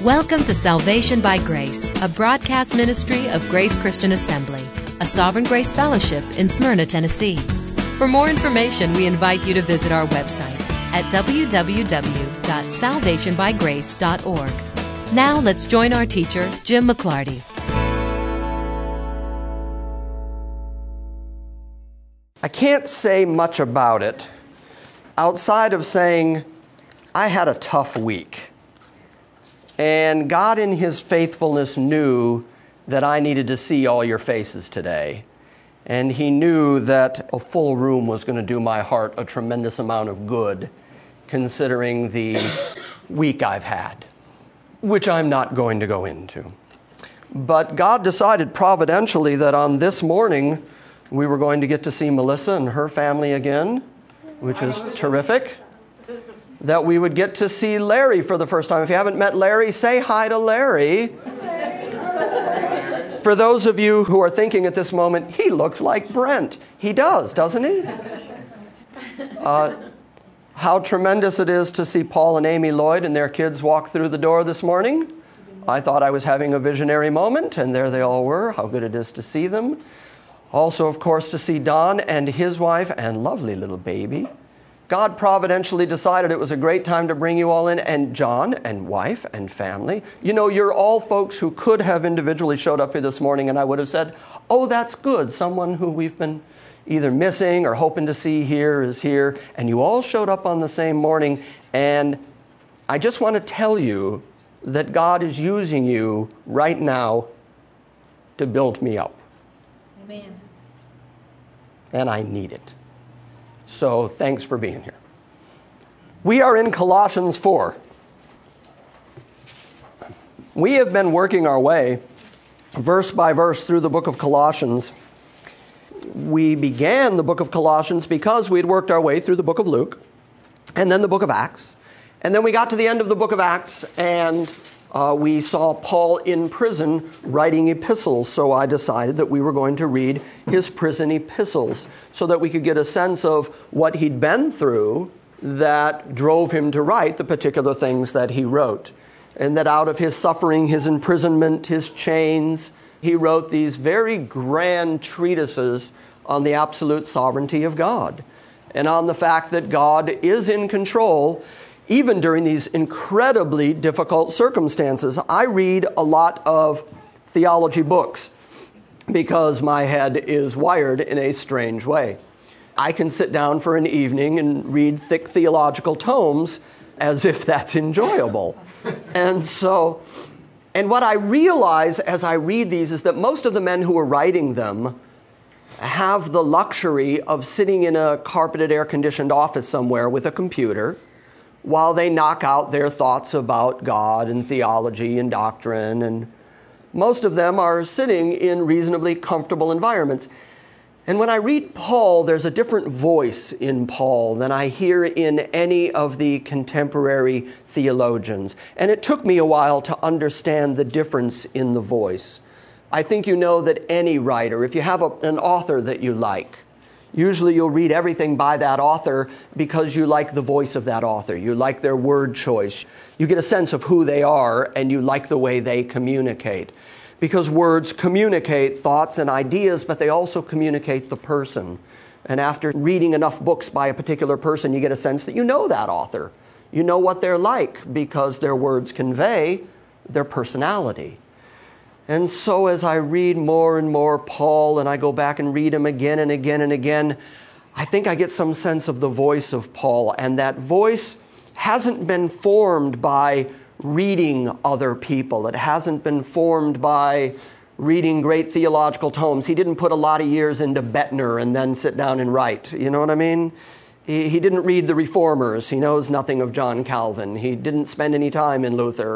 Welcome to Salvation by Grace, a broadcast ministry of Grace Christian Assembly, a Sovereign Grace Fellowship in Smyrna, Tennessee. For more information, we invite you to visit our website at www.salvationbygrace.org. Now let's join our teacher, Jim McClarty. I can't say much about it outside of saying I had a tough week. And God in His faithfulness knew that I needed to see all your faces today. And He knew that a full room was going to do my heart a tremendous amount of good, considering the week I've had, which I'm not going to go into. But God decided providentially that on this morning, we were going to get to see Melissa and her family again, which is terrific. That we would get to see Larry for the first time. If you haven't met Larry, say hi to Larry. For those of you who are thinking at this moment, he looks like Brent. He does, doesn't he? How tremendous it is to see Paul and Amy Lloyd and their kids walk through the door this morning. I thought I was having a visionary moment, and there they all were. How good it is to see them. Also, of course, to see Don and his wife and lovely little baby. God providentially decided it was a great time to bring you all in, and John and wife and family. You know, you're all folks who could have individually showed up here this morning, and I would have said, oh, that's good. Someone who we've been either missing or hoping to see here is here. And you all showed up on the same morning, and I just want to tell you that God is using you right now to build me up. Amen. And I need it. So thanks for being here. We are in Colossians 4. We have been working our way verse by verse through the book of Colossians. We began the book of Colossians because we had worked our way through the book of Luke and then the book of Acts. And then we got to the end of the book of Acts and we saw Paul in prison writing epistles, so I decided that we were going to read his prison epistles so that we could get a sense of what he'd been through that drove him to write the particular things that he wrote. And that out of his suffering, his imprisonment, his chains, he wrote these very grand treatises on the absolute sovereignty of God and on the fact that God is in control even during these incredibly difficult circumstances. I read a lot of theology books because my head is wired in a strange way. I can sit down for an evening and read thick theological tomes as if that's enjoyable. And what I realize as I read these is that most of the men who are writing them have the luxury of sitting in a carpeted, air-conditioned office somewhere with a computer while they knock out their thoughts about God and theology and doctrine. And most of them are sitting in reasonably comfortable environments. And when I read Paul, there's a different voice in Paul than I hear in any of the contemporary theologians. And it took me a while to understand the difference in the voice. I think you know that any writer, if you have an author that you like, usually you'll read everything by that author because you like the voice of that author. You like their word choice. You get a sense of who they are, and you like the way they communicate. Because words communicate thoughts and ideas, but they also communicate the person. And after reading enough books by a particular person, you get a sense that you know that author. You know what they're like because their words convey their personality. And so as I read more and more Paul, and I go back and read him again and again and again, I think I get some sense of the voice of Paul. And that voice hasn't been formed by reading other people. It hasn't been formed by reading great theological tomes. He didn't put a lot of years into Bettner and then sit down and write. You know what I mean? He didn't read the Reformers. He knows nothing of John Calvin. He didn't spend any time in Luther.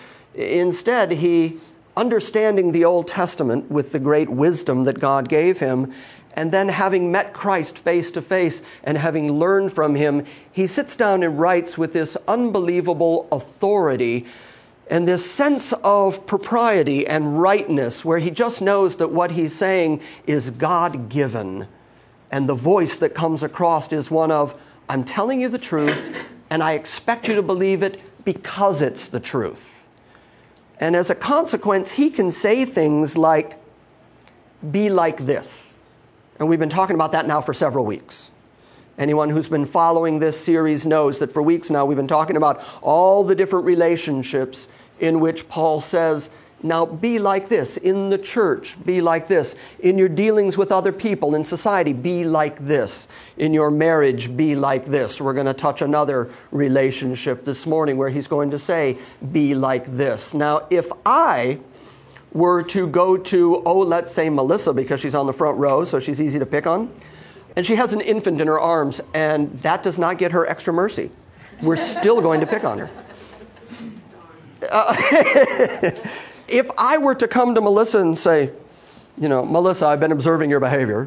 Instead, understanding the Old Testament with the great wisdom that God gave him, and then having met Christ face to face and having learned from him, he sits down and writes with this unbelievable authority and this sense of propriety and rightness where he just knows that what he's saying is God-given. And the voice that comes across is one of, I'm telling you the truth, and I expect you to believe it because it's the truth. And as a consequence, he can say things like, be like this. And we've been talking about that now for several weeks. Anyone who's been following this series knows that for weeks now we've been talking about all the different relationships in which Paul says, now be like this. In the church, be like this. In your dealings with other people in society, be like this. In your marriage, be like this. We're going to touch another relationship this morning where he's going to say, be like this. Now, if I were to go to, let's say Melissa, because she's on the front row, so she's easy to pick on, and she has an infant in her arms, and that does not get her extra mercy. We're still going to pick on her. If I were to come to Melissa and say, Melissa, I've been observing your behavior.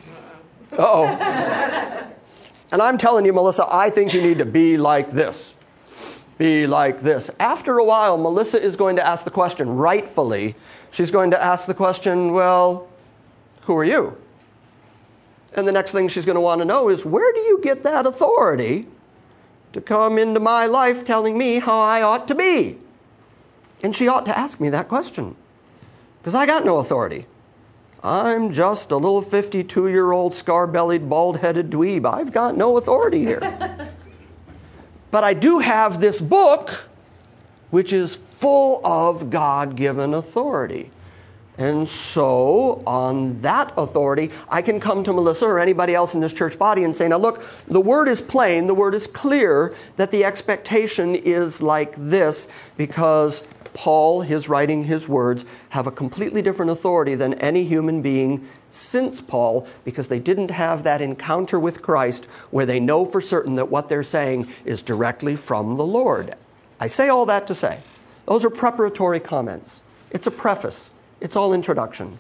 And I'm telling you, Melissa, I think you need to be like this. Be like this. After a while, Melissa is going to ask the question, rightfully, she's going to ask the question, well, who are you? And the next thing she's going to want to know is, where do you get that authority to come into my life telling me how I ought to be? And she ought to ask me that question, because I got no authority. I'm just a little 52-year-old scar-bellied, bald-headed dweeb. I've got no authority here. But I do have this book, which is full of God-given authority. And so, on that authority, I can come to Melissa or anybody else in this church body and say, now look, the word is plain, the word is clear, that the expectation is like this, because Paul, his writing, his words, have a completely different authority than any human being since Paul, because they didn't have that encounter with Christ where they know for certain that what they're saying is directly from the Lord. I say all that to say, those are preparatory comments. It's a preface. It's all introduction.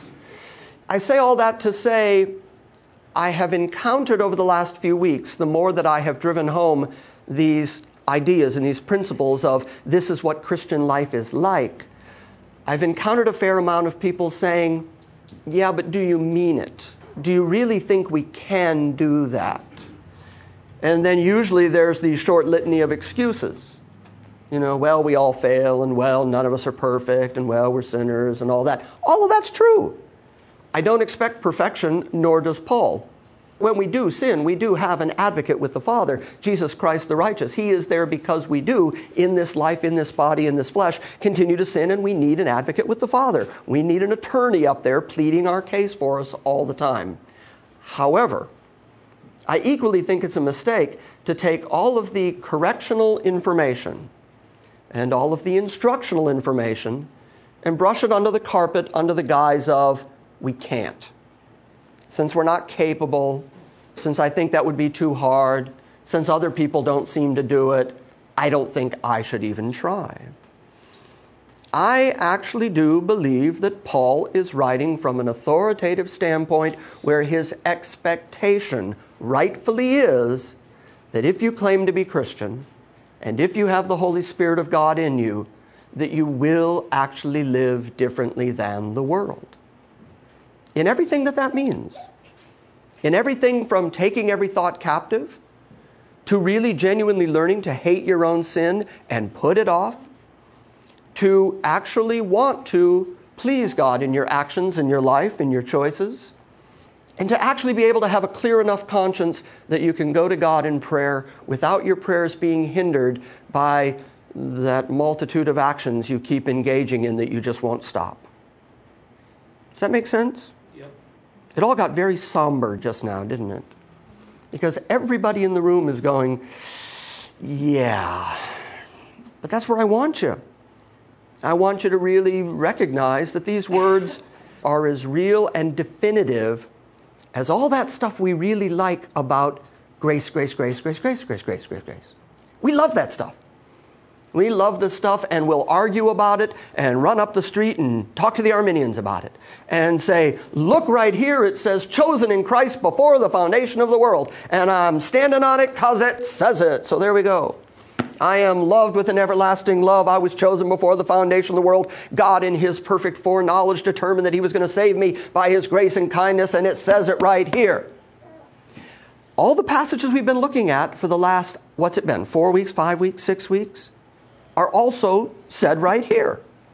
I say all that to say, I have encountered over the last few weeks, the more that I have driven home these ideas and these principles of this is what Christian life is like, I've encountered a fair amount of people saying, yeah, but do you mean it? Do you really think we can do that? And then usually there's the short litany of excuses. Well, we all fail, and well, none of us are perfect, and well, we're sinners, and all that. All of that's true. I don't expect perfection, nor does Paul. When we do sin, we do have an advocate with the Father, Jesus Christ the righteous. He is there because we do, in this life, in this body, in this flesh, continue to sin, and we need an advocate with the Father. We need an attorney up there pleading our case for us all the time. However, I equally think it's a mistake to take all of the correctional information and all of the instructional information and brush it under the carpet under the guise of, we can't. Since we're not capable, since I think that would be too hard, since other people don't seem to do it, I don't think I should even try. I actually do believe that Paul is writing from an authoritative standpoint where his expectation rightfully is that if you claim to be Christian, and if you have the Holy Spirit of God in you, that you will actually live differently than the world. In everything that means. In everything from taking every thought captive to really genuinely learning to hate your own sin and put it off, to actually want to please God in your actions, in your life, in your choices, and to actually be able to have a clear enough conscience that you can go to God in prayer without your prayers being hindered by that multitude of actions you keep engaging in that you just won't stop. Does that make sense? Yep. It all got very somber just now, didn't it? Because everybody in the room is going, yeah, but that's where I want you. I want you to really recognize that these words are as real and definitive as all that stuff we really like about grace, grace, grace, grace, grace, grace, grace, grace, grace. We love that stuff. We love this stuff, and we'll argue about it and run up the street and talk to the Arminians about it and say, look right here, it says chosen in Christ before the foundation of the world, and I'm standing on it because it says it. So there we go. I am loved with an everlasting love. I was chosen before the foundation of the world. God in his perfect foreknowledge determined that he was going to save me by his grace and kindness, and it says it right here. All the passages we've been looking at for the last, 4 weeks, 5 weeks, 6 weeks, are also said right here.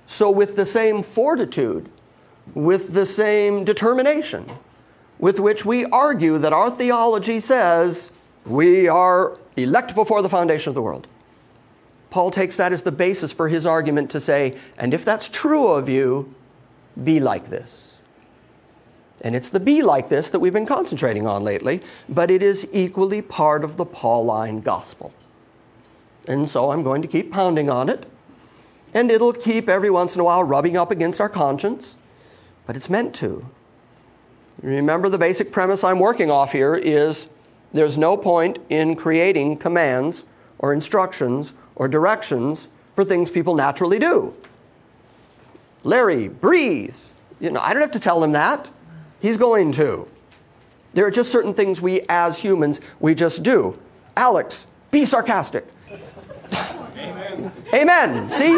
So with the same fortitude, with the same determination with which we argue that our theology says we are elect before the foundation of the world, Paul takes that as the basis for his argument to say, and if that's true of you, be like this. And it's the be like this that we've been concentrating on lately, but it is equally part of the Pauline gospel. And so I'm going to keep pounding on it, and it'll keep every once in a while rubbing up against our conscience, but it's meant to. Remember, the basic premise I'm working off here is there's no point in creating commands or instructions or directions for things people naturally do. Larry, breathe. I don't have to tell him that. He's going to. There are just certain things we as humans, we just do. Alex, be sarcastic. Amen. Amen. See?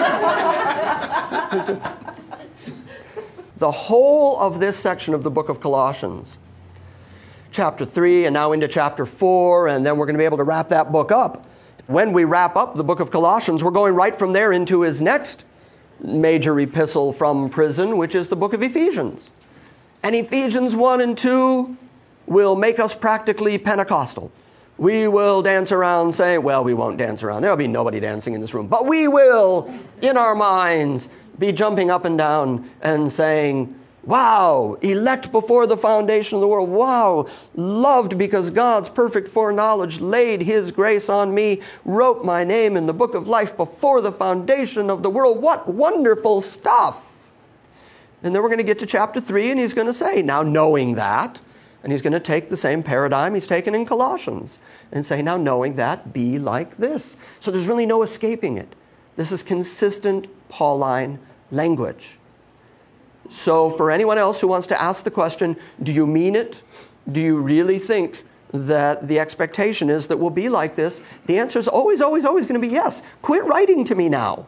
The whole of this section of the book of Colossians, chapter 3 and now into chapter 4, and then we're going to be able to wrap that book up. When we wrap up the book of Colossians, we're going right from there into his next major epistle from prison, which is the book of Ephesians. And Ephesians 1 and 2 will make us practically Pentecostal. We will dance around saying, well, we won't dance around. There'll be nobody dancing in this room. But we will, in our minds, be jumping up and down and saying, wow, elect before the foundation of the world. Wow, loved because God's perfect foreknowledge laid his grace on me, wrote my name in the book of life before the foundation of the world. What wonderful stuff. And then we're going to get to chapter 3, and he's going to say, now knowing that, and he's going to take the same paradigm he's taken in Colossians and say, now knowing that, be like this. So there's really no escaping it. This is consistent Pauline language. So for anyone else who wants to ask the question, do you mean it? Do you really think that the expectation is that we'll be like this? The answer is always, always, always going to be yes. Quit writing to me now.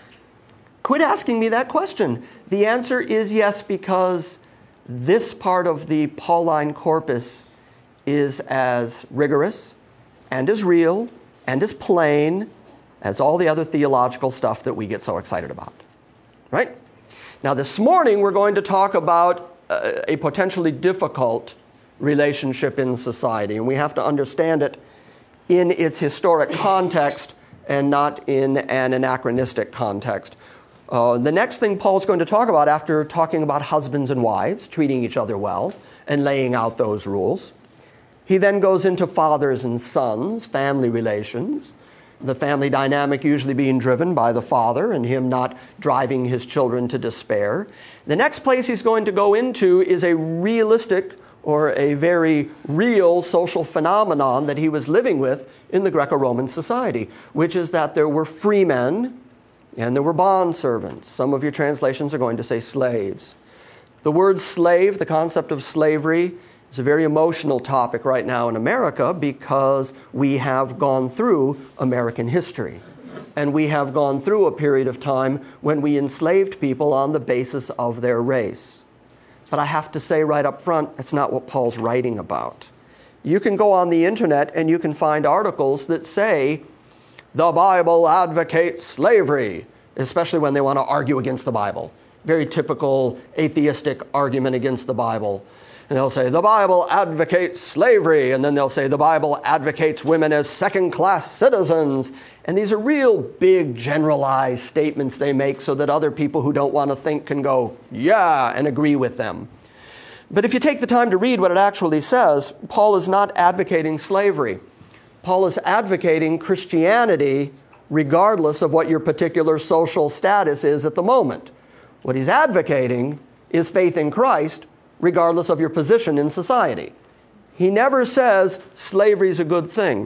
Quit asking me that question. The answer is yes, because this part of the Pauline corpus is as rigorous and as real and as plain as all the other theological stuff that we get so excited about. Right? Now, this morning, we're going to talk about a potentially difficult relationship in society, and we have to understand it in its historic context and not in an anachronistic context. The next thing Paul's going to talk about, after talking about husbands and wives treating each other well and laying out those rules, he then goes into fathers and sons, family relations, the family dynamic usually being driven by the father and him not driving his children to despair. The next place he's going to go into is a realistic or a very real social phenomenon that he was living with in the Greco-Roman society, which is that there were free men and there were bondservants. Some of your translations are going to say slaves. The word slave, the concept of slavery, is a very emotional topic right now in America because we have gone through American history. And we have gone through a period of time when we enslaved people on the basis of their race. But I have to say right up front, that's not what Paul's writing about. You can go on the internet and you can find articles that say, the Bible advocates slavery, especially when they want to argue against the Bible. Very typical atheistic argument against the Bible. And they'll say, the Bible advocates slavery. And then they'll say, the Bible advocates women as second-class citizens. And these are real big generalized statements they make so that other people who don't want to think can go, yeah, and agree with them. But if you take the time to read what it actually says, Paul is not advocating slavery. Paul is advocating Christianity regardless of what your particular social status is at the moment. What he's advocating is faith in Christ regardless of your position in society. He never says slavery is a good thing.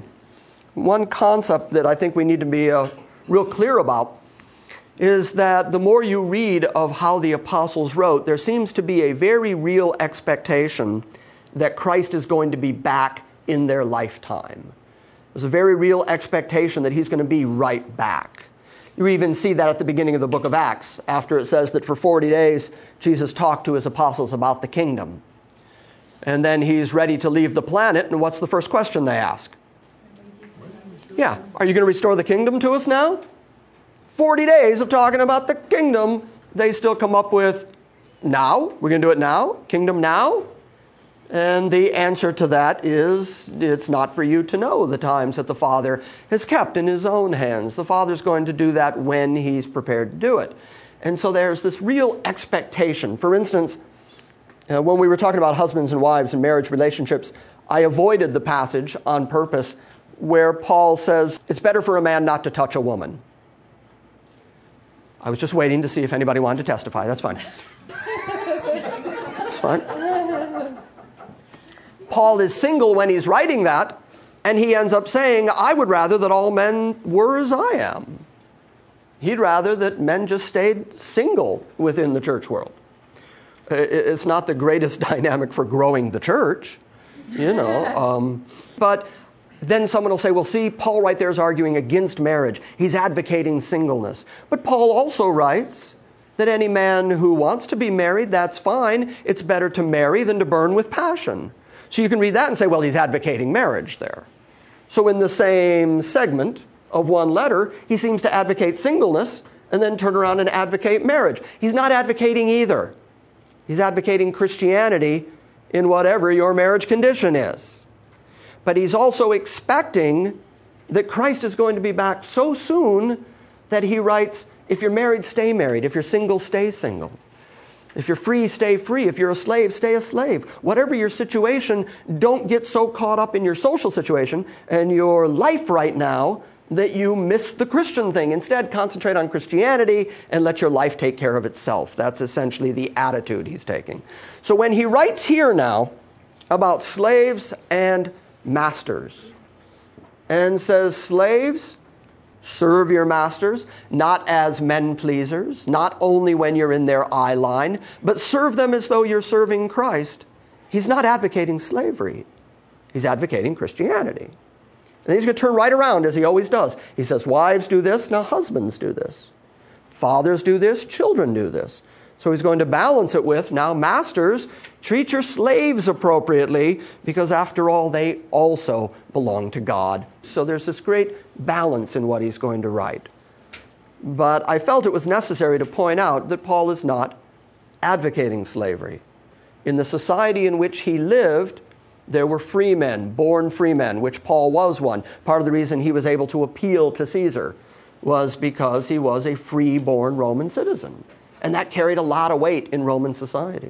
One concept that I think we need to be real clear about is that the more you read of how the apostles wrote, there seems to be a very real expectation that Christ is going to be back in their lifetime. There's a very real expectation that he's going to be right back. You even see that at the beginning of the book of Acts, after it says that for 40 days, Jesus talked to his apostles about the kingdom. And then he's ready to leave the planet, and what's the first question they ask? Yeah, are you going to restore the kingdom to us now? 40 days of talking about the kingdom, they still come up with, now? We're going to do it now? Kingdom now? And the answer to that is, it's not for you to know the times that the Father has kept in his own hands. The Father's going to do that when he's prepared to do it. And so there's this real expectation. For instance, when we were talking about husbands and wives and marriage relationships, I avoided the passage on purpose where Paul says, it's better for a man not to touch a woman. I was just waiting to see if anybody wanted to testify. That's fine. It's fine. Paul is single when he's writing that, and he ends up saying, I would rather that all men were as I am. He'd rather that men just stayed single within the church world. It's not the greatest dynamic for growing the church, but then someone will say, well, see, Paul right there is arguing against marriage. He's advocating singleness. But Paul also writes that any man who wants to be married, that's fine. It's better to marry than to burn with passion. So you can read that and say, well, he's advocating marriage there. So in the same segment of one letter, he seems to advocate singleness and then turn around and advocate marriage. He's not advocating either. He's advocating Christianity in whatever your marriage condition is. But he's also expecting that Christ is going to be back so soon that he writes, if you're married, stay married. If you're single, stay single. If you're free, stay free. If you're a slave, stay a slave. Whatever your situation, don't get so caught up in your social situation and your life right now that you miss the Christian thing. Instead, concentrate on Christianity and let your life take care of itself. That's essentially the attitude he's taking. So when he writes here now about slaves and masters and says, slaves, serve your masters, not as men pleasers, not only when you're in their eye line, but serve them as though you're serving Christ. He's not advocating slavery. He's advocating Christianity. And he's going to turn right around as he always does. He says, wives do this, now husbands do this. Fathers do this, children do this. So he's going to balance it with, now masters, treat your slaves appropriately, because after all, they also belong to God. So there's this great balance in what he's going to write. But I felt it was necessary to point out that Paul is not advocating slavery. In the society in which he lived, there were free men, born free men, which Paul was one. Part of the reason he was able to appeal to Caesar was because he was a free-born Roman citizen. And that carried a lot of weight in Roman society.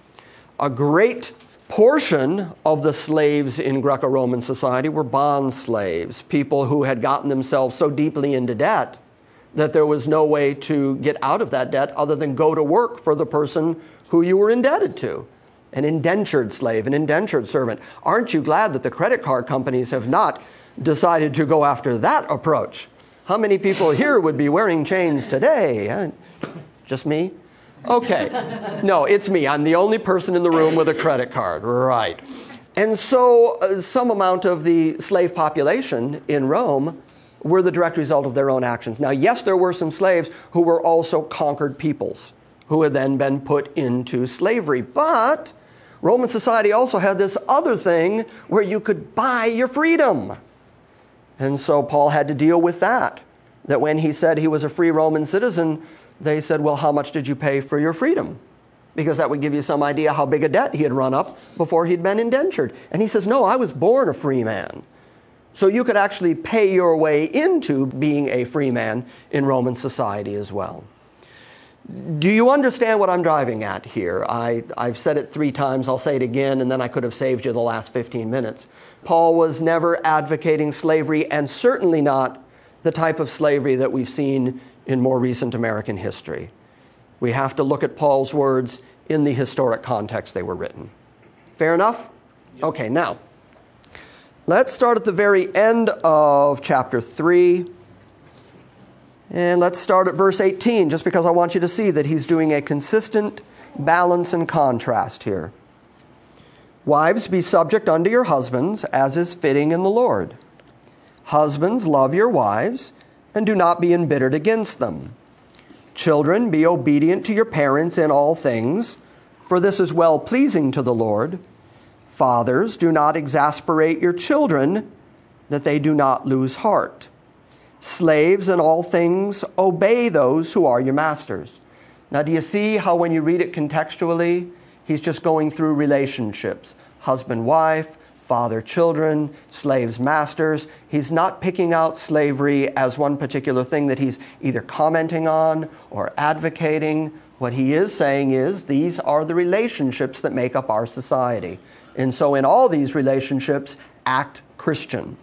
A great portion of the slaves in Greco-Roman society were bond slaves, people who had gotten themselves so deeply into debt that there was no way to get out of that debt other than go to work for the person who you were indebted to. An indentured slave, an indentured servant. Aren't you glad that the credit card companies have not decided to go after that approach? How many people here would be wearing chains today? Just me? Okay. No, it's me. I'm the only person in the room with a credit card. Right. And so some amount of the slave population in Rome were the direct result of their own actions. Now, yes, there were some slaves who were also conquered peoples who had then been put into slavery. But Roman society also had this other thing where you could buy your freedom. And so Paul had to deal with that. That when he said he was a free Roman citizen, they said, well, how much did you pay for your freedom? Because that would give you some idea how big a debt he had run up before he'd been indentured. And he says, no, I was born a free man. So you could actually pay your way into being a free man in Roman society as well. Do you understand what I'm driving at here? I've said it 3 times. I'll say it again, and then I could have saved you the last 15 minutes. Paul was never advocating slavery, and certainly not the type of slavery that we've seen in more recent American history. We have to look at Paul's words in the historic context they were written. Fair enough? Okay, now, let's start at the very end of chapter 3. And let's start at verse 18, just because I want you to see that he's doing a consistent balance and contrast here. Wives, be subject unto your husbands, as is fitting in the Lord. Husbands, love your wives, and do not be embittered against them. Children, be obedient to your parents in all things, for this is well-pleasing to the Lord. Fathers, do not exasperate your children, that they do not lose heart. Slaves, in all things, obey those who are your masters. Now, do you see how when you read it contextually, he's just going through relationships? Husband-wife, father-children, slaves-masters. He's not picking out slavery as one particular thing that he's either commenting on or advocating. What he is saying is these are the relationships that make up our society. And so in all these relationships, act Christian.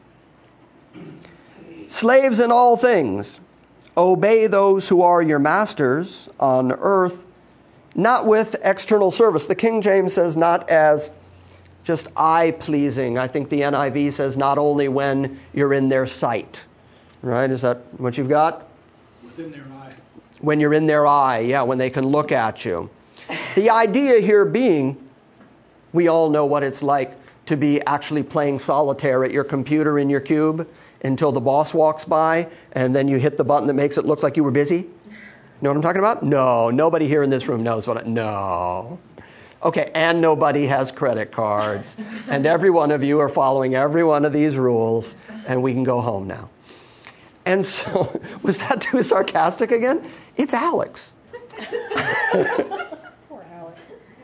Slaves in all things, obey those who are your masters on earth, not with external service. The King James says not as just eye-pleasing. I think the NIV says not only when you're in their sight. Right? Is that what you've got? Within their eye. When you're in their eye, yeah, when they can look at you. The idea here being, we all know what it's like to be actually playing solitaire at your computer in your cube until the boss walks by, and then you hit the button that makes it look like you were busy. You know what I'm talking about? No, nobody here in this room knows what no. Okay, and nobody has credit cards. And every one of you are following every one of these rules, and we can go home now. And so, was that too sarcastic again? It's Alex. Poor Alex.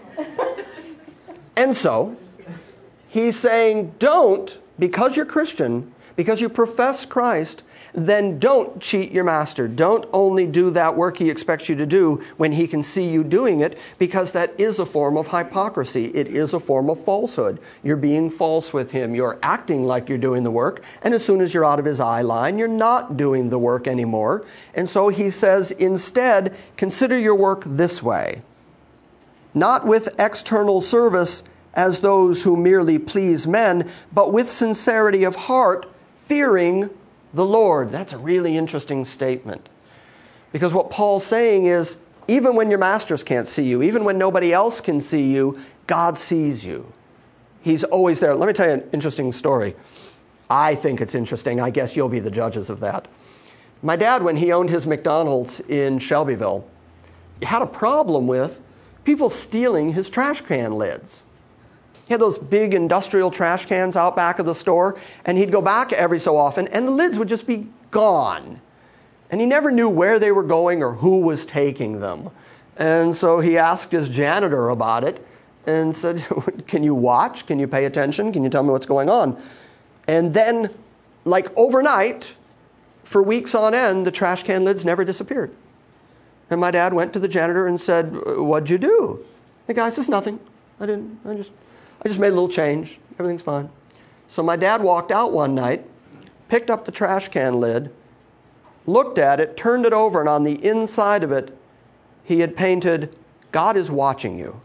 And so, he's saying, don't, because you're Christian, because you profess Christ, then don't cheat your master. Don't only do that work he expects you to do when he can see you doing it, because that is a form of hypocrisy. It is a form of falsehood. You're being false with him. You're acting like you're doing the work, and as soon as you're out of his eye line, you're not doing the work anymore. And so he says, instead, consider your work this way, not with external service as those who merely please men, but with sincerity of heart, fearing the Lord. That's a really interesting statement. Because what Paul's saying is, even when your masters can't see you, even when nobody else can see you, God sees you. He's always there. Let me tell you an interesting story. I think it's interesting. I guess you'll be the judges of that. My dad, when he owned his McDonald's in Shelbyville, had a problem with people stealing his trash can lids. He had those big industrial trash cans out back of the store, and he'd go back every so often, and the lids would just be gone. And he never knew where they were going or who was taking them. And so he asked his janitor about it and said, can you watch? Can you pay attention? Can you tell me what's going on? And then, like overnight, for weeks on end, the trash can lids never disappeared. And my dad went to the janitor and said, what'd you do? The guy says, nothing. I just made a little change. Everything's fine. So my dad walked out one night, picked up the trash can lid, looked at it, turned it over, and on the inside of it, he had painted, God is watching you.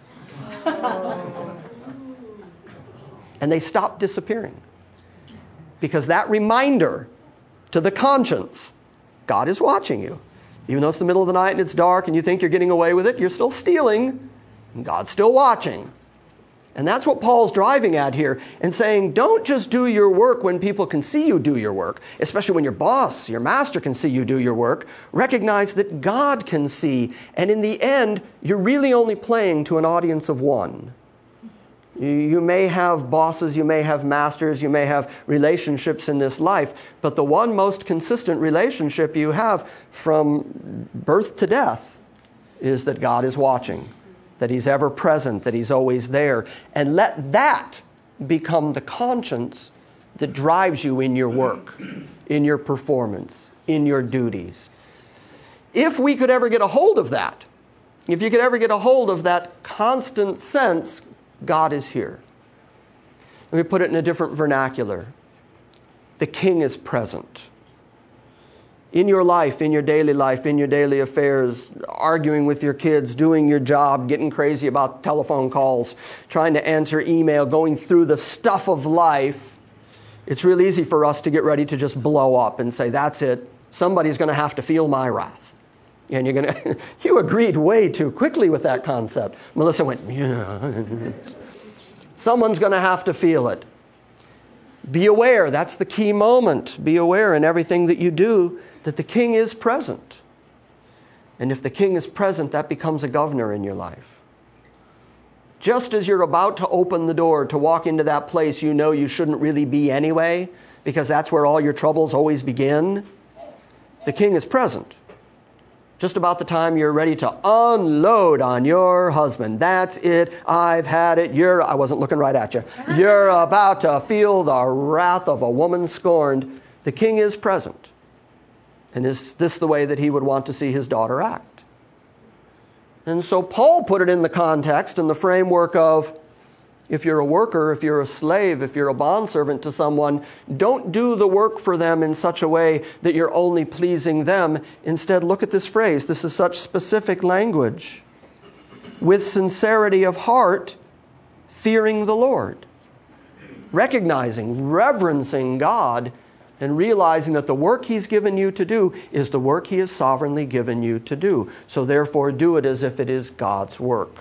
And they stopped disappearing. Because that reminder to the conscience, God is watching you. Even though it's the middle of the night and it's dark and you think you're getting away with it, you're still stealing, and God's still watching. And that's what Paul's driving at here and saying, don't just do your work when people can see you do your work, especially when your boss, your master can see you do your work. Recognize that God can see. And in the end, you're really only playing to an audience of one. You may have bosses, you may have masters, you may have relationships in this life, but the one most consistent relationship you have from birth to death is that God is watching, that he's ever present, that he's always there. And let that become the conscience that drives you in your work, in your performance, in your duties. If we could ever get a hold of that, if you could ever get a hold of that constant sense, God is here. Let me put it in a different vernacular. The King is present. In your life, in your daily life, in your daily affairs, arguing with your kids, doing your job, getting crazy about telephone calls, trying to answer email, going through the stuff of life, it's real easy for us to get ready to just blow up and say, that's it. Somebody's going to have to feel my wrath. And you're going to, you agreed way too quickly with that concept. Melissa went, yeah. Someone's going to have to feel it. Be aware, that's the key moment. Be aware in everything that you do that the King is present. And if the King is present, that becomes a governor in your life. Just as you're about to open the door to walk into that place you know you shouldn't really be anyway, because that's where all your troubles always begin, The king is present. Just about the time you're ready to unload on your husband. That's it. I've had it. I wasn't looking right at you. You're about to feel the wrath of a woman scorned. The king is present. And is this the way that he would want to see his daughter act? And so Paul put it in the context, in the framework of, if you're a worker, if you're a slave, if you're a bondservant to someone, don't do the work for them in such a way that you're only pleasing them. Instead, look at this phrase. This is such specific language. With sincerity of heart, fearing the Lord. Recognizing, reverencing God, and realizing that the work He's given you to do is the work He has sovereignly given you to do. So therefore, do it as if it is God's work.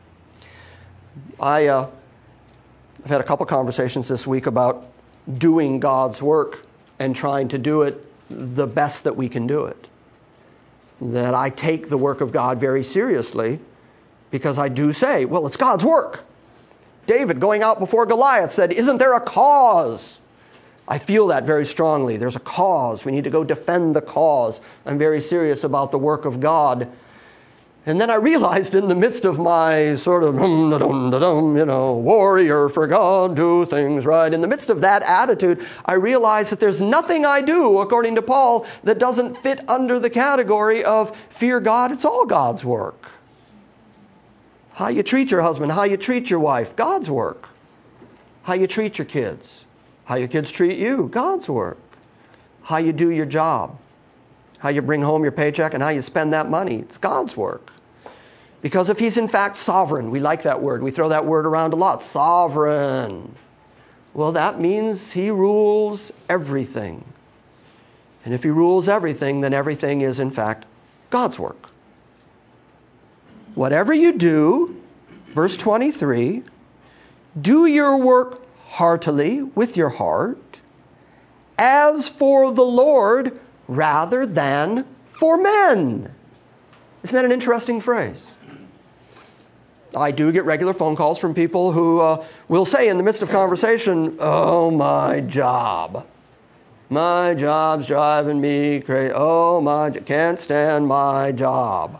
I've had a couple conversations this week about doing God's work and trying to do it the best that we can do it. That I take the work of God very seriously because I do say, well, it's God's work. David, going out before Goliath, said, isn't there a cause? I feel that very strongly. There's a cause. We need to go defend the cause. I'm very serious about the work of God. And then I realized in the midst of my sort of, warrior for God, do things right. In the midst of that attitude, I realized that there's nothing I do, according to Paul, that doesn't fit under the category of fear God. It's all God's work. How you treat your husband, how you treat your wife, God's work. How you treat your kids, how your kids treat you, God's work. How you do your job, how you bring home your paycheck and how you spend that money, it's God's work. Because if He's in fact sovereign, we like that word. We throw that word around a lot. Sovereign. Well, that means He rules everything. And if He rules everything, then everything is in fact God's work. Whatever you do, verse 23, do your work heartily with your heart, as for the Lord rather than for men. Isn't that an interesting phrase? I do get regular phone calls from people who will say in the midst of conversation, oh, my job. My job's driving me crazy. Oh, can't stand my job.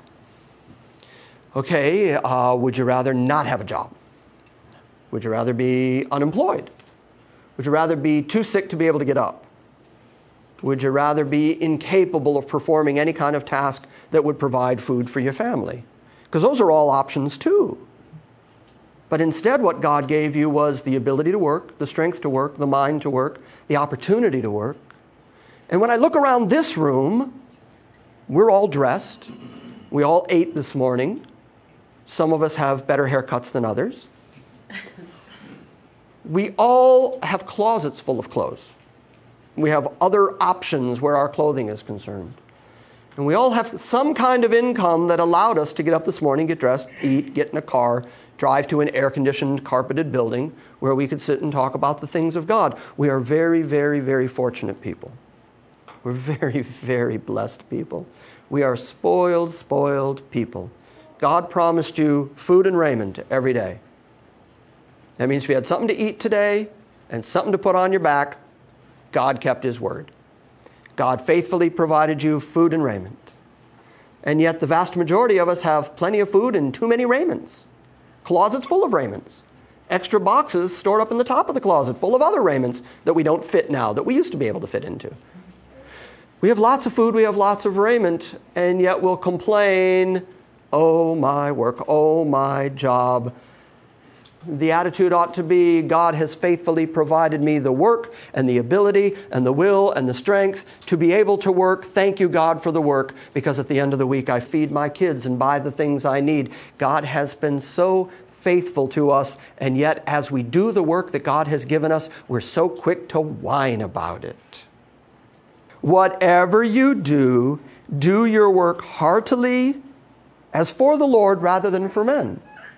Okay, would you rather not have a job? Would you rather be unemployed? Would you rather be too sick to be able to get up? Would you rather be incapable of performing any kind of task that would provide food for your family? Because those are all options too. But instead what God gave you was the ability to work, the strength to work, the mind to work, the opportunity to work. And when I look around this room, we're all dressed. We all ate this morning. Some of us have better haircuts than others. We all have closets full of clothes. We have other options where our clothing is concerned. And we all have some kind of income that allowed us to get up this morning, get dressed, eat, get in a car, drive to an air-conditioned, carpeted building where we could sit and talk about the things of God. We are very, very, very fortunate people. We're very, very blessed people. We are spoiled people. God promised you food and raiment every day. That means if you had something to eat today and something to put on your back, God kept His word. God faithfully provided you food and raiment. And yet the vast majority of us have plenty of food and too many raiments. Closets full of raiments. Extra boxes stored up in the top of the closet full of other raiments that we don't fit now, that we used to be able to fit into. We have lots of food, we have lots of raiment, and yet we'll complain, oh, my work, oh, my job. The attitude ought to be, God has faithfully provided me the work and the ability and the will and the strength to be able to work. Thank you, God, for the work, because at the end of the week I feed my kids and buy the things I need. God has been so faithful to us, and yet as we do the work that God has given us, we're so quick to whine about it. Whatever you do, do your work heartily as for the Lord rather than for men.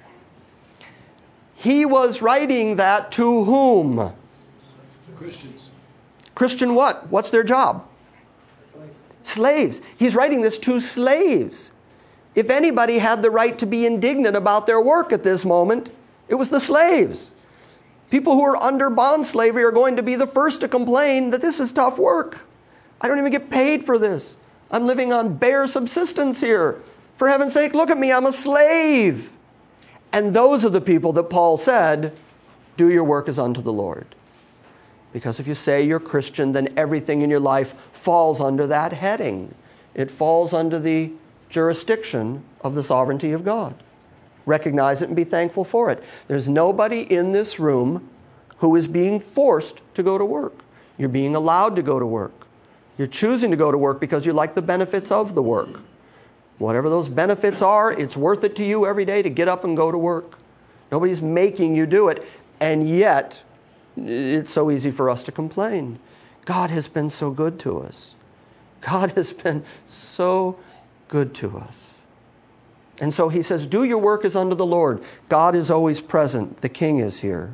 He was writing that to whom? Christians. Christian what? What's their job? Slaves. He's writing this to slaves. If anybody had the right to be indignant about their work at this moment, it was the slaves. People who are under bond slavery are going to be the first to complain that this is tough work. I don't even get paid for this. I'm living on bare subsistence here. For heaven's sake, look at me, I'm a slave. And those are the people that Paul said, do your work as unto the Lord. Because if you say you're Christian, then everything in your life falls under that heading. It falls under the jurisdiction of the sovereignty of God. Recognize it and be thankful for it. There's nobody in this room who is being forced to go to work. You're being allowed to go to work. You're choosing to go to work because you like the benefits of the work. Whatever those benefits are, it's worth it to you every day to get up and go to work. Nobody's making you do it. And yet, it's so easy for us to complain. God has been so good to us. God has been so good to us. And so he says, do your work as unto the Lord. God is always present. The King is here.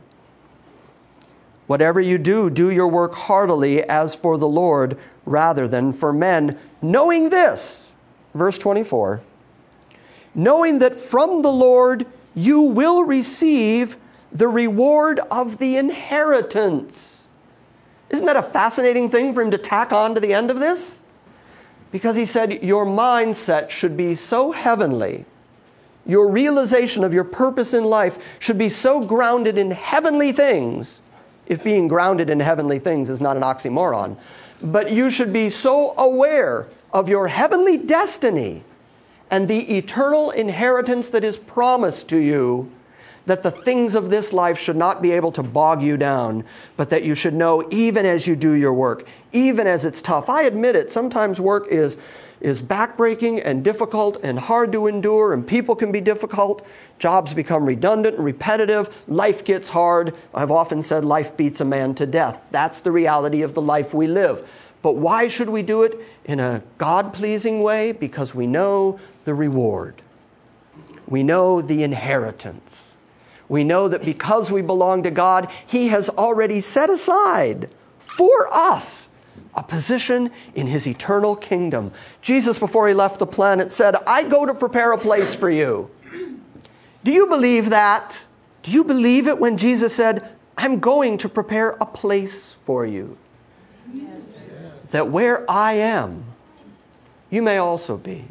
Whatever you do, do your work heartily as for the Lord rather than for men, knowing this, verse 24, knowing that from the Lord you will receive the reward of the inheritance. Isn't that a fascinating thing for him to tack on to the end of this? Because he said your mindset should be so heavenly. Your realization of your purpose in life should be so grounded in heavenly things, if being grounded in heavenly things is not an oxymoron. But you should be so aware of your heavenly destiny and the eternal inheritance that is promised to you, that the things of this life should not be able to bog you down, but that you should know even as you do your work, even as it's tough. I admit it, sometimes work is backbreaking and difficult and hard to endure, and people can be difficult. Jobs become redundant and repetitive. Life gets hard. I've often said life beats a man to death. That's the reality of the life we live. But why should we do it in a God-pleasing way? Because we know the reward. We know the inheritance. We know that because we belong to God, He has already set aside for us a position in His eternal kingdom. Jesus, before He left the planet, said, I go to prepare a place for you. Do you believe that? Do you believe it when Jesus said, I'm going to prepare a place for you? Yes. That where I am, you may also be.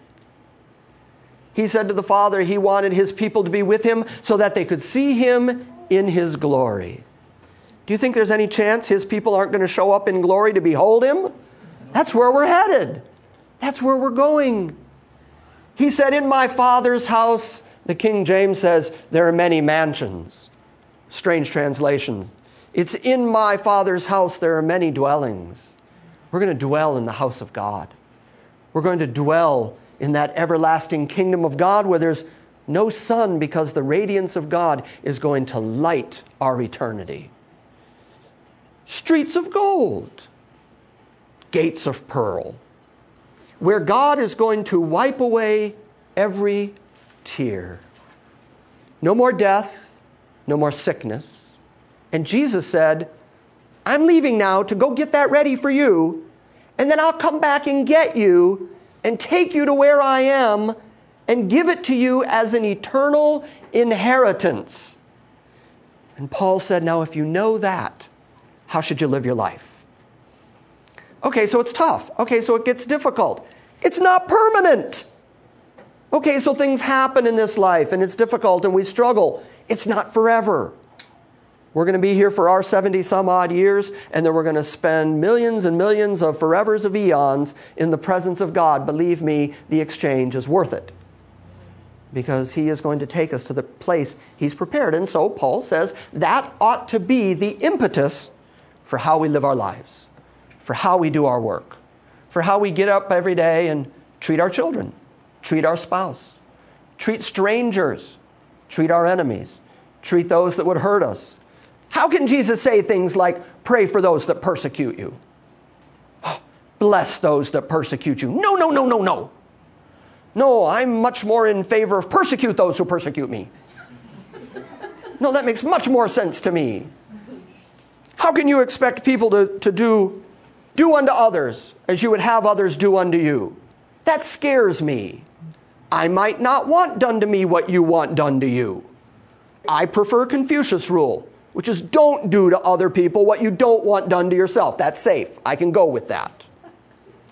He said to the Father He wanted His people to be with Him so that they could see Him in His glory. Do you think there's any chance His people aren't going to show up in glory to behold Him? That's where we're headed. That's where we're going. He said, in my Father's house, the King James says, there are many mansions. Strange translation. It's in my Father's house there are many dwellings. We're going to dwell in the house of God. We're going to dwell in that everlasting kingdom of God where there's no sun, because the radiance of God is going to light our eternity. Streets of gold, gates of pearl, where God is going to wipe away every tear. No more death, no more sickness. And Jesus said, I'm leaving now to go get that ready for you, and then I'll come back and get you and take you to where I am and give it to you as an eternal inheritance. And Paul said, now if you know that, how should you live your life? Okay, so it's tough. Okay, so it gets difficult. It's not permanent. Okay, so things happen in this life and it's difficult and we struggle. It's not forever. We're going to be here for our 70 some odd years, and then we're going to spend millions and millions of forevers of eons in the presence of God. Believe me, the exchange is worth it, because He is going to take us to the place He's prepared. And so Paul says that ought to be the impetus for how we live our lives, for how we do our work, for how we get up every day and treat our children, treat our spouse, treat strangers, treat our enemies, treat those that would hurt us. How can Jesus say things like, pray for those that persecute you? Bless those that persecute you. No, no, no, no, no. No, I'm much more in favor of persecute those who persecute me. No, that makes much more sense to me. How can you expect people to do unto others as you would have others do unto you? That scares me. I might not want done to me what you want done to you. I prefer Confucius' rule, which is don't do to other people what you don't want done to yourself. That's safe. I can go with that.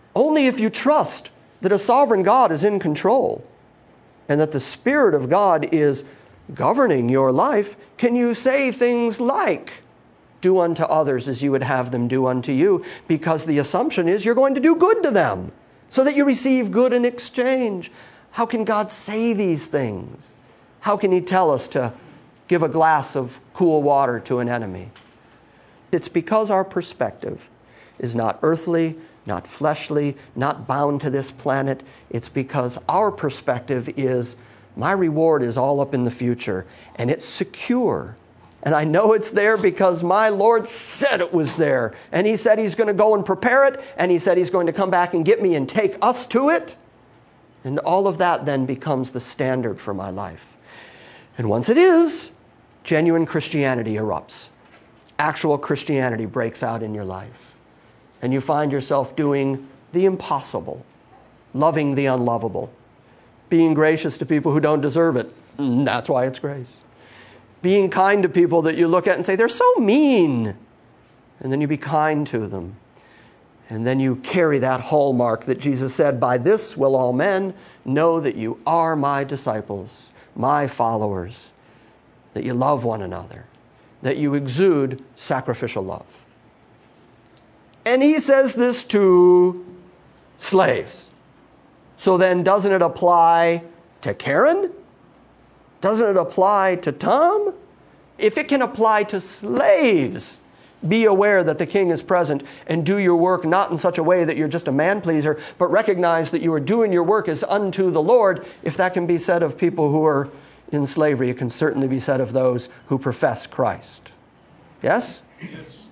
Only if you trust that a sovereign God is in control and that the Spirit of God is governing your life can you say things like, do unto others as you would have them do unto you, because the assumption is you're going to do good to them so that you receive good in exchange. How can God say these things? How can He tell us to give a glass of cool water to an enemy? It's because our perspective is not earthly, not fleshly, not bound to this planet. It's because our perspective is, my reward is all up in the future, and it's secure. And I know it's there because my Lord said it was there. And He said He's going to go and prepare it, and He said He's going to come back and get me and take us to it. And all of that then becomes the standard for my life. And once it is, genuine Christianity erupts. Actual Christianity breaks out in your life. And you find yourself doing the impossible, loving the unlovable, being gracious to people who don't deserve it. That's why it's grace. Being kind to people that you look at and say, they're so mean. And then you be kind to them. And then you carry that hallmark that Jesus said, by this will all men know that you are my disciples, my followers, that you love one another, that you exude sacrificial love. And He says this to slaves. So then doesn't it apply to Karen? Doesn't it apply to Tom? If it can apply to slaves, be aware that the King is present and do your work not in such a way that you're just a man-pleaser, but recognize that you are doing your work as unto the Lord. If that can be said of people who are in slavery, it can certainly be said of those who profess Christ. Yes? Yes.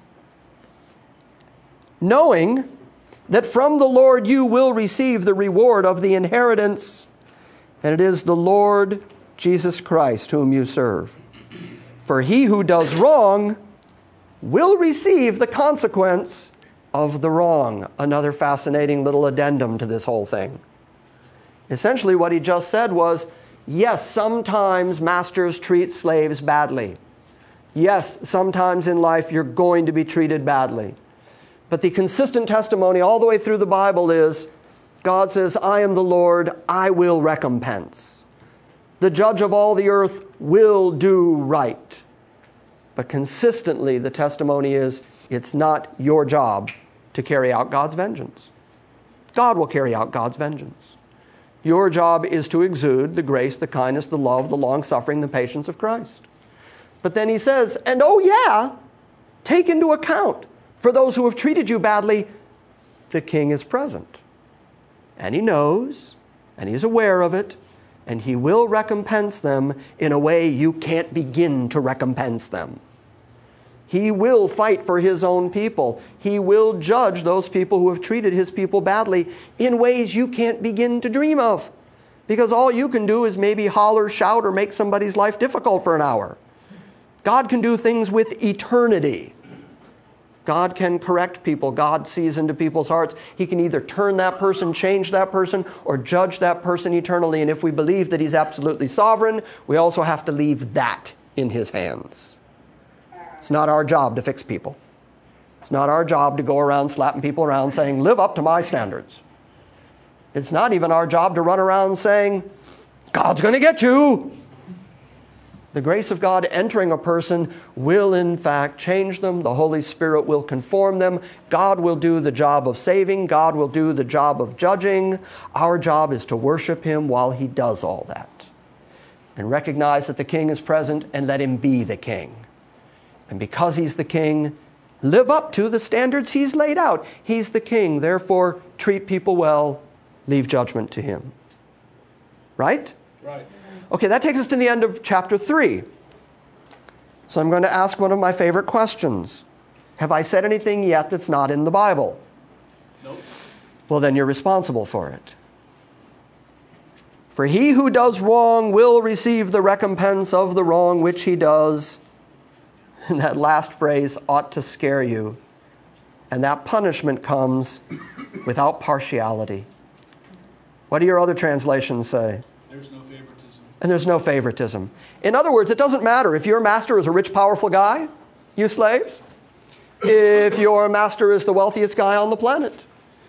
Knowing that from the Lord you will receive the reward of the inheritance, and it is the Lord Jesus Christ whom you serve. For he who does wrong will receive the consequence of the wrong. Another fascinating little addendum to this whole thing. Essentially what he just said was, yes, sometimes masters treat slaves badly. Yes, sometimes in life you're going to be treated badly. But the consistent testimony all the way through the Bible is, God says, I am the Lord, I will recompense. The judge of all the earth will do right. But consistently, the testimony is, it's not your job to carry out God's vengeance. God will carry out God's vengeance. Your job is to exude the grace, the kindness, the love, the long-suffering, the patience of Christ. But then he says, and oh yeah, take into account, for those who have treated you badly, the King is present. And He knows, and He's aware of it, and He will recompense them in a way you can't begin to recompense them. He will fight for His own people. He will judge those people who have treated His people badly in ways you can't begin to dream of. Because all you can do is maybe holler, shout, or make somebody's life difficult for an hour. God can do things with eternity. God can correct people. God sees into people's hearts. He can either turn that person, change that person, or judge that person eternally. And if we believe that He's absolutely sovereign, we also have to leave that in His hands. It's not our job to fix people. It's not our job to go around slapping people around saying, live up to my standards. It's not even our job to run around saying, God's going to get you. The grace of God entering a person will in fact change them. The Holy Spirit will conform them. God will do the job of saving. God will do the job of judging. Our job is to worship Him while He does all that. And recognize that the King is present and let Him be the King. And because He's the King, live up to the standards He's laid out. He's the King, therefore treat people well, leave judgment to Him. Right? Right. Okay, that takes us to the end of chapter 3. So I'm going to ask one of my favorite questions. Have I said anything yet that's not in the Bible? Nope. Well, then you're responsible for it. For he who does wrong will receive the recompense of the wrong which he does. And that last phrase ought to scare you. And that punishment comes without partiality. What do your other translations say? There's no favoritism. And there's no favoritism. In other words, it doesn't matter if your master is a rich, powerful guy, you slaves, if your master is the wealthiest guy on the planet,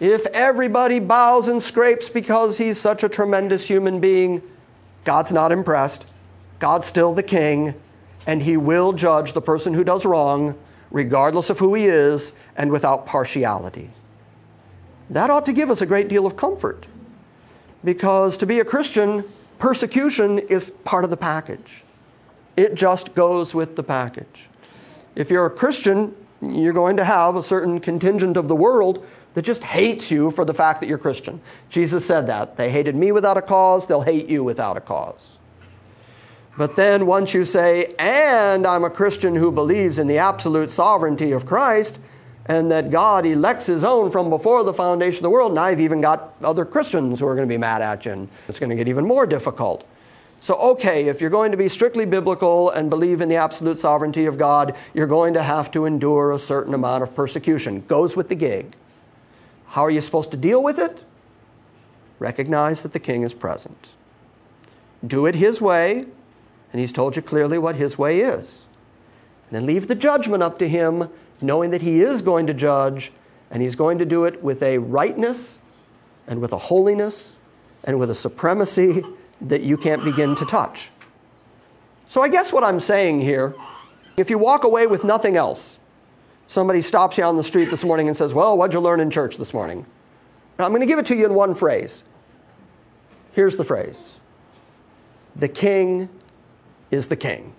If everybody bows and scrapes because he's such a tremendous human being, God's not impressed. God's still the king, and he will judge the person who does wrong, regardless of who he is, and without partiality. That ought to give us a great deal of comfort, because to be a Christian, persecution is part of the package. It just goes with the package. If you're a Christian, you're going to have a certain contingent of the world that just hates you for the fact that you're Christian. Jesus said that. They hated me without a cause, they'll hate you without a cause. But then once you say, and I'm a Christian who believes in the absolute sovereignty of Christ, and that God elects his own from before the foundation of the world, now I've even got other Christians who are going to be mad at you, and it's going to get even more difficult. So, okay, if you're going to be strictly biblical and believe in the absolute sovereignty of God, you're going to have to endure a certain amount of persecution. Goes with the gig. How are you supposed to deal with it? Recognize that the king is present. Do it his way, and he's told you clearly what his way is. And then leave the judgment up to him, knowing that he is going to judge, and he's going to do it with a rightness and with a holiness and with a supremacy that you can't begin to touch. So I guess what I'm saying here, if you walk away with nothing else, somebody stops you on the street this morning and says, well, what'd you learn in church this morning? Now, I'm going to give it to you in one phrase. Here's the phrase. The king is the king.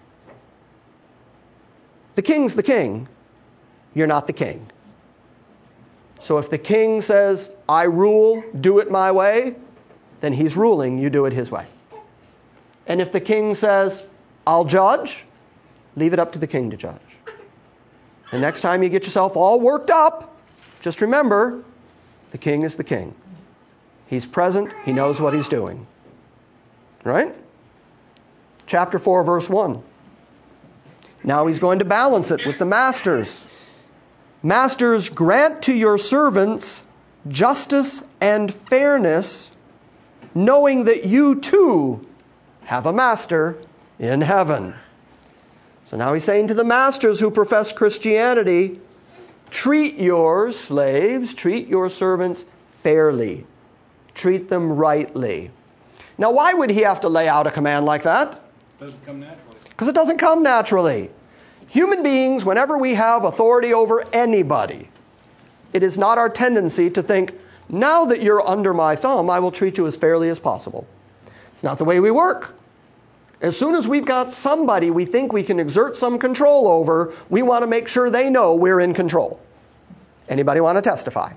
The king's the king. You're not the king. So if the king says, I rule, do it my way, then he's ruling, you do it his way. And if the king says, I'll judge, leave it up to the king to judge. The next time you get yourself all worked up, just remember, the king is the king. He's present, he knows what he's doing. Right? Chapter 4, verse 1. Now he's going to balance it with the masters. Masters, grant to your servants justice and fairness, knowing that you too have a master in heaven. So now he's saying to the masters who profess Christianity, treat your slaves, treat your servants fairly. Treat them rightly. Now why would he have to lay out a command like that? It doesn't come naturally. Because it doesn't come naturally. Human beings, whenever we have authority over anybody, it is not our tendency to think, now that you're under my thumb, I will treat you as fairly as possible. It's not the way we work. As soon as we've got somebody we think we can exert some control over, we want to make sure they know we're in control. Anybody want to testify?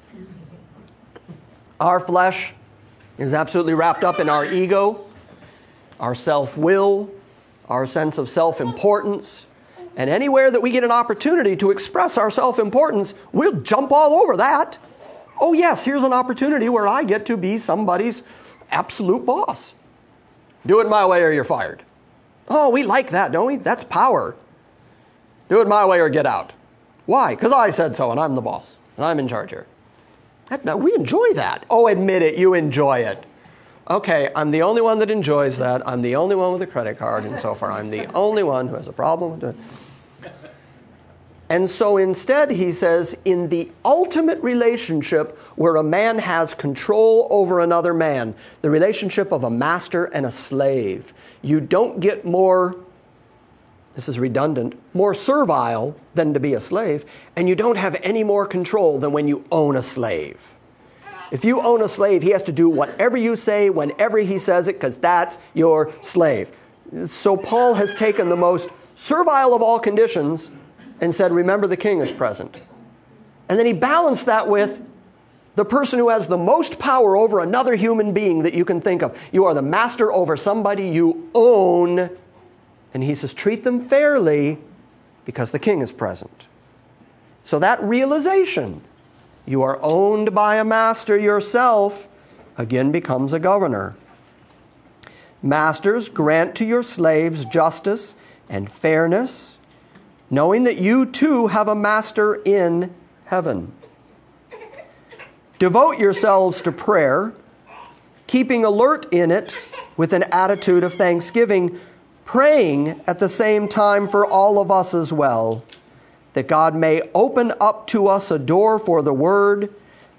Our flesh is absolutely wrapped up in our ego, our self-will, our sense of self-importance. And anywhere that we get an opportunity to express our self-importance, we'll jump all over that. Oh yes, here's an opportunity where I get to be somebody's absolute boss. Do it my way or you're fired. Oh, we like that, don't we? That's power. Do it my way or get out. Why? Because I said so and I'm the boss and I'm in charge here. We enjoy that. Oh, admit it, you enjoy it. Okay, I'm the only one that enjoys that. I'm the only one with a credit card, and so far I'm the only one who has a problem with it. And so instead, he says, in the ultimate relationship where a man has control over another man, the relationship of a master and a slave, you don't get more, this is redundant, more servile than to be a slave, and you don't have any more control than when you own a slave. If you own a slave, he has to do whatever you say whenever he says it, because that's your slave. So Paul has taken the most servile of all conditions and said, remember the king is present. And then he balanced that with the person who has the most power over another human being that you can think of. You are the master over somebody you own. And he says, treat them fairly because the king is present. So that realization, you are owned by a master yourself, again becomes a governor. Masters, grant to your slaves justice and fairness, knowing that you too have a master in heaven. Devote yourselves to prayer, keeping alert in it with an attitude of thanksgiving, praying at the same time for all of us as well, that God may open up to us a door for the word,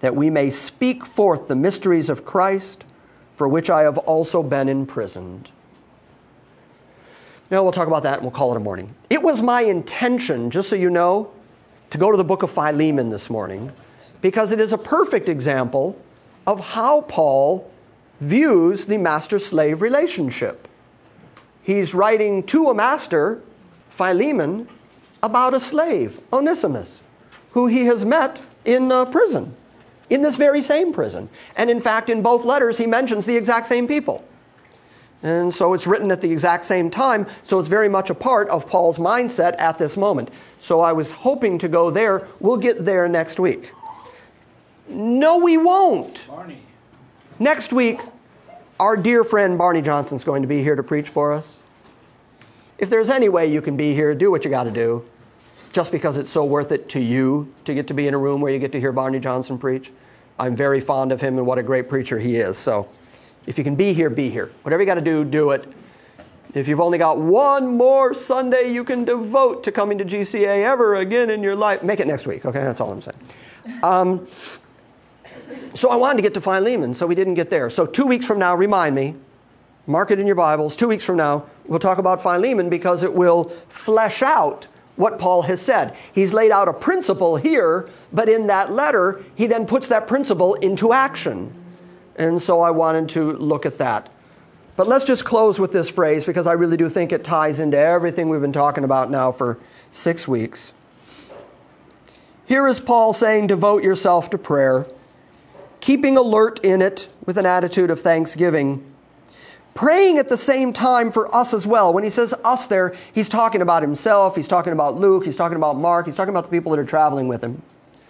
that we may speak forth the mysteries of Christ, for which I have also been imprisoned. Now we'll talk about that and we'll call it a morning. It was my intention, just so you know, to go to the book of Philemon this morning, because it is a perfect example of how Paul views the master-slave relationship. He's writing to a master, Philemon, about a slave, Onesimus, who he has met in prison, in this very same prison. And in fact, in both letters, he mentions the exact same people. And so it's written at the exact same time, so it's very much a part of Paul's mindset at this moment. So I was hoping to go there. We'll get there next week. No, we won't. Barney. Next week, our dear friend Barney Johnson's going to be here to preach for us. If there's any way you can be here, do what you got to do, just because it's so worth it to you to get to be in a room where you get to hear Barney Johnson preach. I'm very fond of him and what a great preacher he is. So if you can be here, be here. Whatever you got to do it. If you've only got one more Sunday you can devote to coming to GCA ever again in your life, make it next week, okay? That's all I'm saying. So I wanted to get to Philemon, so we didn't get there. So 2 weeks from now, remind me, mark it in your Bibles, 2 weeks from now, we'll talk about Philemon because it will flesh out what Paul has said. He's laid out a principle here, but in that letter, he then puts that principle into action. And so I wanted to look at that. But let's just close with this phrase because I really do think it ties into everything we've been talking about now for 6 weeks. Here is Paul saying, devote yourself to prayer, keeping alert in it with an attitude of thanksgiving, praying at the same time for us as well. When he says us there, he's talking about himself, he's talking about Luke, he's talking about Mark, he's talking about the people that are traveling with him.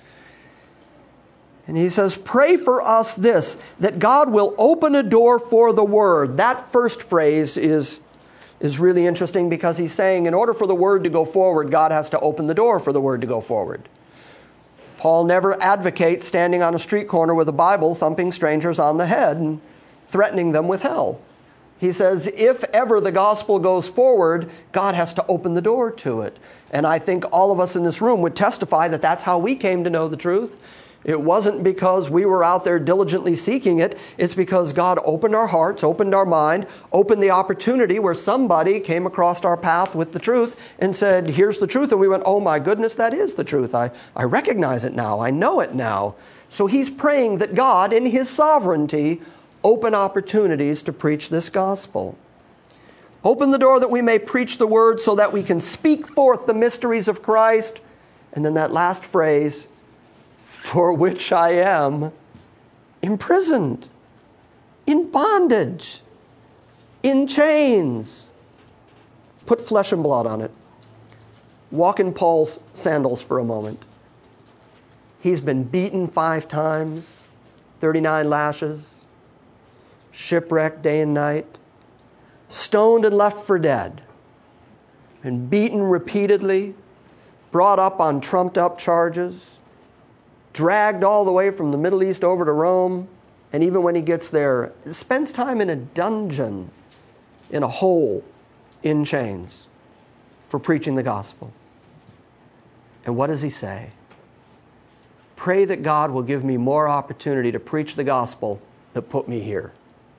And he says, pray for us this, that God will open a door for the word. That first phrase is really interesting because he's saying in order for the word to go forward, God has to open the door for the word to go forward. Paul never advocates standing on a street corner with a Bible, thumping strangers on the head and threatening them with hell. He says, if ever the gospel goes forward, God has to open the door to it. And I think all of us in this room would testify that that's how we came to know the truth. It wasn't because we were out there diligently seeking it. It's because God opened our hearts, opened our mind, opened the opportunity where somebody came across our path with the truth and said, here's the truth. And we went, oh my goodness, that is the truth. I recognize it now. I know it now. So he's praying that God, in his sovereignty, open opportunities to preach this gospel. Open the door that we may preach the word so that we can speak forth the mysteries of Christ. And then that last phrase, for which I am imprisoned, in bondage, in chains. Put flesh and blood on it. Walk in Paul's sandals for a moment. He's been beaten 5 times, 39 lashes, shipwrecked day and night, stoned and left for dead, and beaten repeatedly, brought up on trumped-up charges, dragged all the way from the Middle East over to Rome, and even when he gets there, spends time in a dungeon, in a hole, in chains, for preaching the gospel. And what does he say? Pray that God will give me more opportunity to preach the gospel that put me here.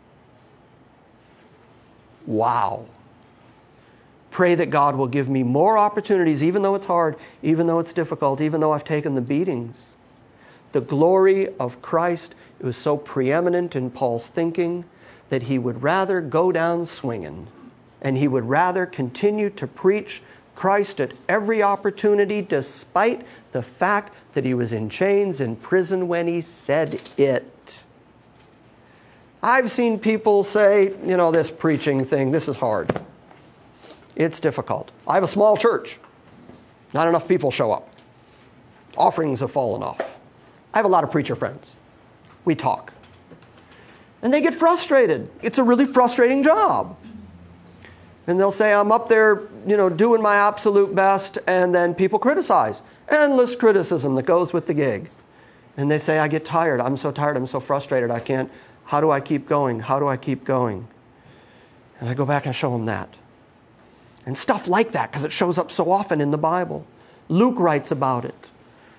Wow. Pray that God will give me more opportunities, even though it's hard, even though it's difficult, even though I've taken the beatings. The glory of Christ, it was so preeminent in Paul's thinking that he would rather go down swinging, and he would rather continue to preach Christ at every opportunity, despite the fact that he was in chains in prison when he said it. I've seen people say, this preaching thing, this is hard. It's difficult. I have a small church. Not enough people show up. Offerings have fallen off. I have a lot of preacher friends. We talk. And they get frustrated. It's a really frustrating job. And they'll say, I'm up there, doing my absolute best, and then people criticize. Endless criticism that goes with the gig. And they say, I get tired. I'm so tired. I'm so frustrated. I can't. How do I keep going? How do I keep going? And I go back and show them that. And stuff like that, because it shows up so often in the Bible. Luke writes about it.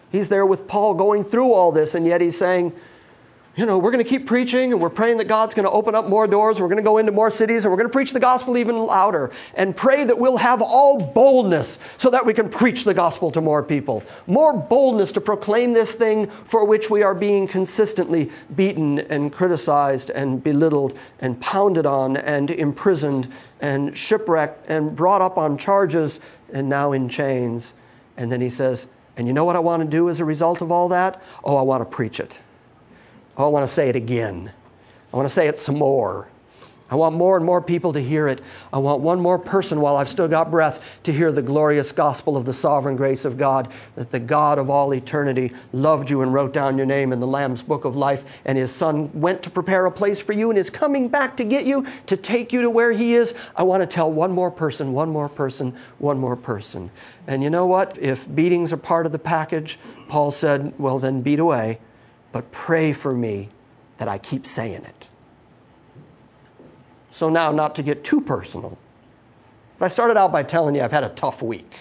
He's there with Paul going through all this, and yet he's saying, we're going to keep preaching, and we're praying that God's going to open up more doors. We're going to go into more cities, and we're going to preach the gospel even louder, and pray that we'll have all boldness so that we can preach the gospel to more people. More boldness to proclaim this thing for which we are being consistently beaten and criticized and belittled and pounded on and imprisoned and shipwrecked and brought up on charges and now in chains. And then he says, and you know what I want to do as a result of all that? Oh, I want to preach it. Oh, I want to say it again. I want to say it some more. I want more and more people to hear it. I want one more person while I've still got breath to hear the glorious gospel of the sovereign grace of God, that the God of all eternity loved you and wrote down your name in the Lamb's book of life, and his Son went to prepare a place for you and is coming back to get you, to take you to where he is. I want to tell one more person, one more person, one more person. And you know what? If beatings are part of the package, Paul said, well, then beat away. But pray for me that I keep saying it. So now, not to get too personal, but I started out by telling you I've had a tough week.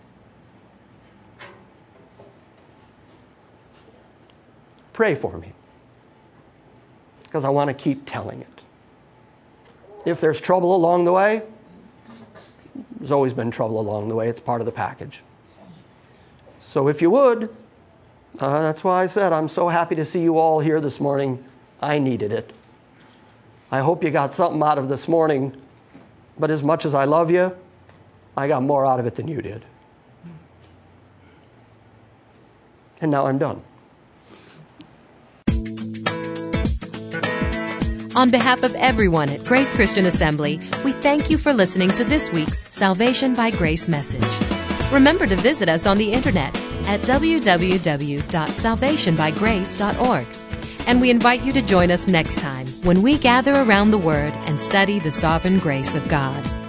Pray for me, because I want to keep telling it. If there's trouble along the way, there's always been trouble along the way. It's part of the package. So if you would, that's why I said I'm so happy to see you all here this morning. I needed it. I hope you got something out of this morning, but as much as I love you, I got more out of it than you did. And now I'm done. On behalf of everyone at Grace Christian Assembly, we thank you for listening to this week's Salvation by Grace message. Remember to visit us on the internet at www.salvationbygrace.org. And we invite you to join us next time when we gather around the Word and study the sovereign grace of God.